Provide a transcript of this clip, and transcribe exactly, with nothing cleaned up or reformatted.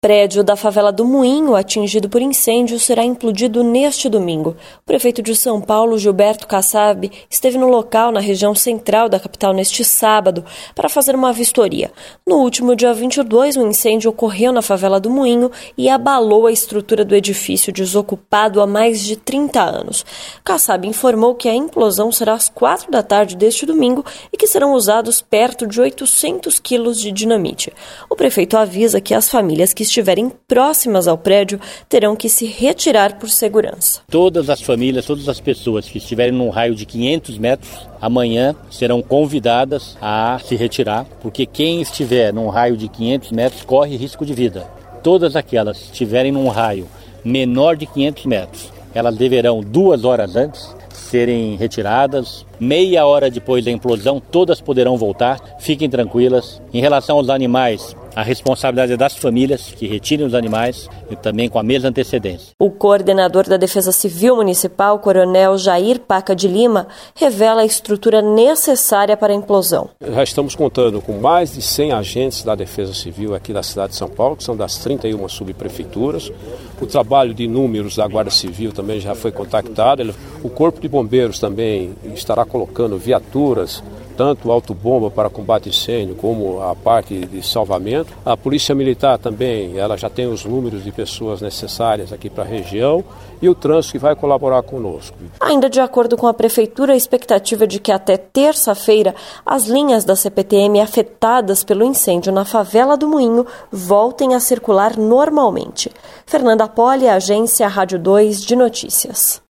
Prédio da favela do Moinho, atingido por incêndio, será implodido neste domingo. O prefeito de São Paulo, Gilberto Kassab, esteve no local, na região central da capital, neste sábado, para fazer uma vistoria. No último dia vinte e dois, um incêndio ocorreu na favela do Moinho e abalou a estrutura do edifício, desocupado há mais de trinta anos. Kassab informou que a implosão será às quatro da tarde deste domingo e que serão usados perto de oitocentos quilos de dinamite. O prefeito avisa que as famílias que estiverem próximas ao prédio terão que se retirar por segurança. Todas as famílias, todas as pessoas que estiverem num raio de quinhentos metros, amanhã serão convidadas a se retirar, porque quem estiver num raio de quinhentos metros corre risco de vida. Todas aquelas que estiverem num raio menor de quinhentos metros, elas deverão duas horas antes serem retiradas. Meia hora depois da implosão, todas poderão voltar. Fiquem tranquilas. Em relação aos animais, a responsabilidade é das famílias que retirem os animais e também com a mesma antecedência. O coordenador da Defesa Civil Municipal, Coronel Jair Paca de Lima, revela a estrutura necessária para a implosão. Já estamos contando com mais de cem agentes da Defesa Civil aqui da cidade de São Paulo, que são das trinta e uma subprefeituras. O trabalho de números da Guarda Civil também já foi contactado. O Corpo de Bombeiros também estará colocando viaturas, tanto autobomba para combate a incêndio como a parte de salvamento. A Polícia Militar também, ela já tem os números de pessoas necessárias aqui para a região e o trânsito que vai colaborar conosco. Ainda de acordo com a Prefeitura, a expectativa é de que até terça-feira as linhas da C P T M afetadas pelo incêndio na favela do Moinho voltem a circular normalmente. Fernanda Poli, Agência Rádio dois de Notícias.